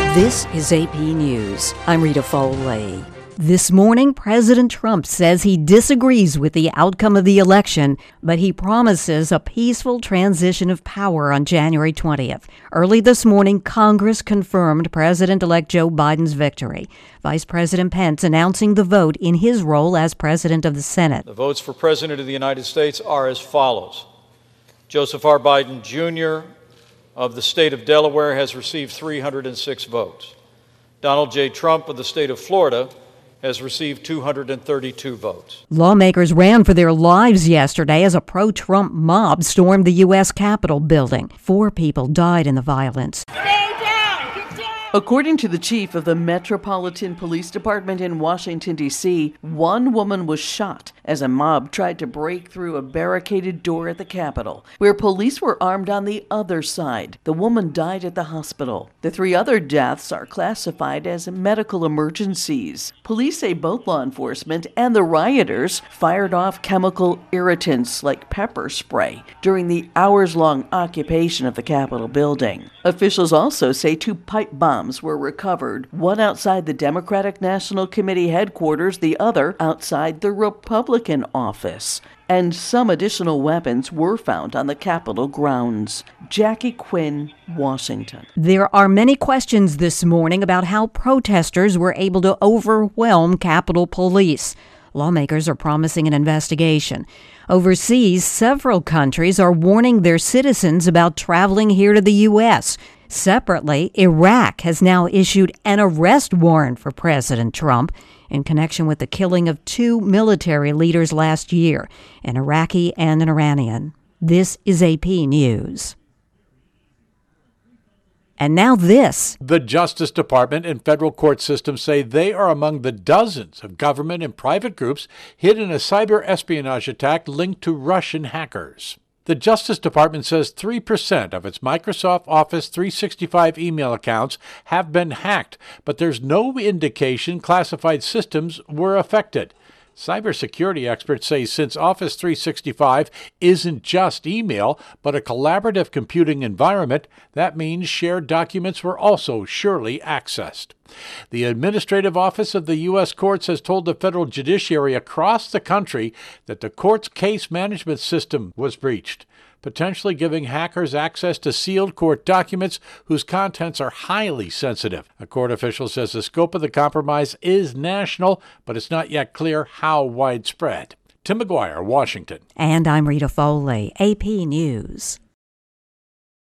This is AP News. I'm Rita Foley. This morning, President Trump says he disagrees with the outcome of the election, but he promises a peaceful transition of power on January 20th. Early this morning, Congress confirmed President-elect Joe Biden's victory. Vice President Pence announcing the vote in his role as President of the Senate. The votes for President of the United States are as follows. Joseph R. Biden, Jr. of the state of Delaware has received 306 votes. Donald J. Trump of the state of Florida has received 232 votes. Lawmakers ran for their lives yesterday as a pro-Trump mob stormed the U.S. Capitol building. 4 people died in the violence. According to the chief of the Metropolitan Police Department in Washington, D.C., one woman was shot as a mob tried to break through a barricaded door at the Capitol, where police were armed on the other side. The woman died at the hospital. The 3 other deaths are classified as medical emergencies. Police say both law enforcement and the rioters fired off chemical irritants like pepper spray during the hours-long occupation of the Capitol building. Officials also say 2 pipe bombs were recovered, one outside the Democratic National Committee headquarters, the other outside the Republican office. And some additional weapons were found on the Capitol grounds. Jackie Quinn, Washington. There are many questions this morning about how protesters were able to overwhelm Capitol Police. Lawmakers are promising an investigation. Overseas, several countries are warning their citizens about traveling here to the U.S. Separately, Iraq has now issued an arrest warrant for President Trump in connection with the killing of 2 military leaders last year, an Iraqi and an Iranian. This is AP News. And now this. The Justice Department and federal court systems say they are among the dozens of government and private groups hit in a cyber espionage attack linked to Russian hackers. The Justice Department says 3% of its Microsoft Office 365 email accounts have been hacked, but there's no indication classified systems were affected. Cybersecurity experts say since Office 365 isn't just email, but a collaborative computing environment, that means shared documents were also surely accessed. The Administrative Office of the U.S. Courts has told the federal judiciary across the country that the court's case management system was breached, potentially giving hackers access to sealed court documents whose contents are highly sensitive. A court official says the scope of the compromise is national, but it's not yet clear how widespread. Tim McGuire, Washington. And I'm Rita Foley, AP News.